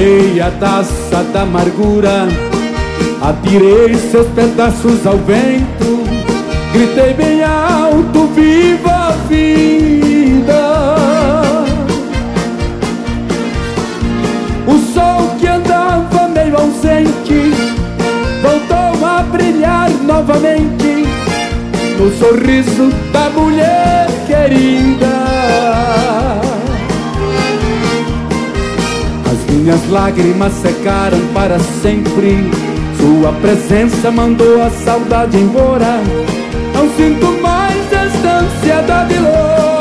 Tomei a taça da amargura, atirei seus pedaços ao vento, gritei bem alto, viva a vida. O sol que andava meio ausente voltou a brilhar novamente no sorriso da mulher querida. Minhas lágrimas secaram para sempre, sua presença mandou a saudade embora. Não sinto mais esta ansiedade louca.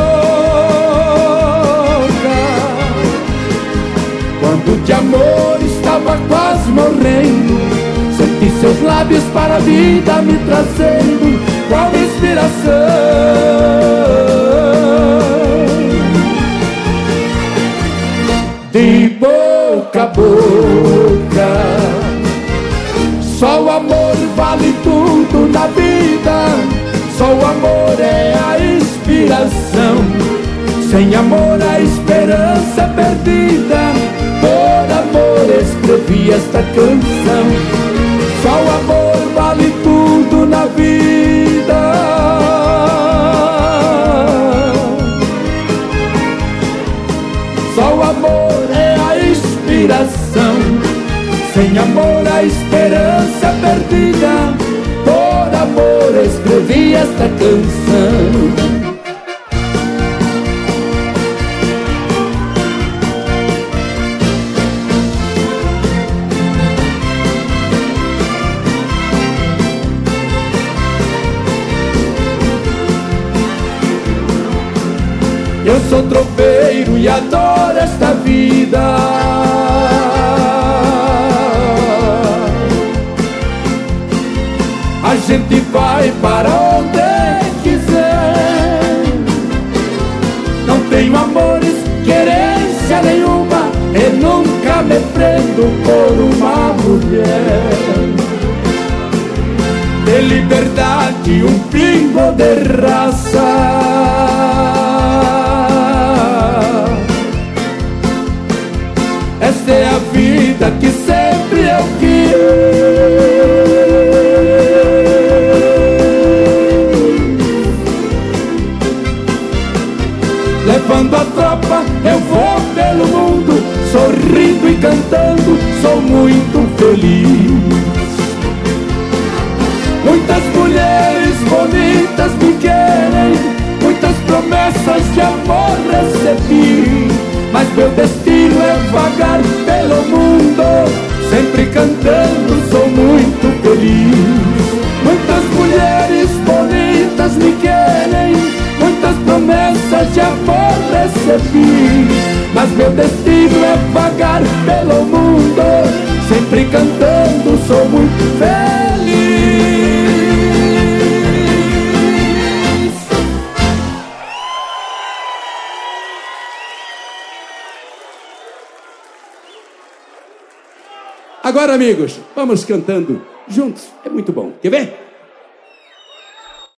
Quando de amor estava quase morrendo, senti seus lábios para a vida me trazendo qual inspiração. De boca a boca, só o amor vale tudo na vida. Só o amor é a inspiração. Sem amor a esperança é perdida. Por amor escrevi esta canção. Só o amor vale tudo na vida. Só o amor é a inspiração. Sem amor a esperança é perdida. Por amor escrevi esta canção. Eu sou tropeiro e adoro esta vida. A gente vai para onde quiser. Não tenho amores, querência nenhuma, e nunca me prendo por uma mulher. De liberdade, um pingo de raça. Esta é a vida que sempre eu quis. Levando a tropa, eu vou pelo mundo, sorrindo e cantando, sou muito feliz. Muitas mulheres bonitas me querem, muitas promessas de amor recebi, mas meu destino é vagar pelo mundo, sempre cantando, sou muito feliz. Muitas mulheres bonitas me querem, muitas promessas de amor recebi, mas meu destino é vagar pelo mundo, sempre cantando, sou muito feliz. Agora, amigos, vamos cantando juntos. É muito bom. Quer ver?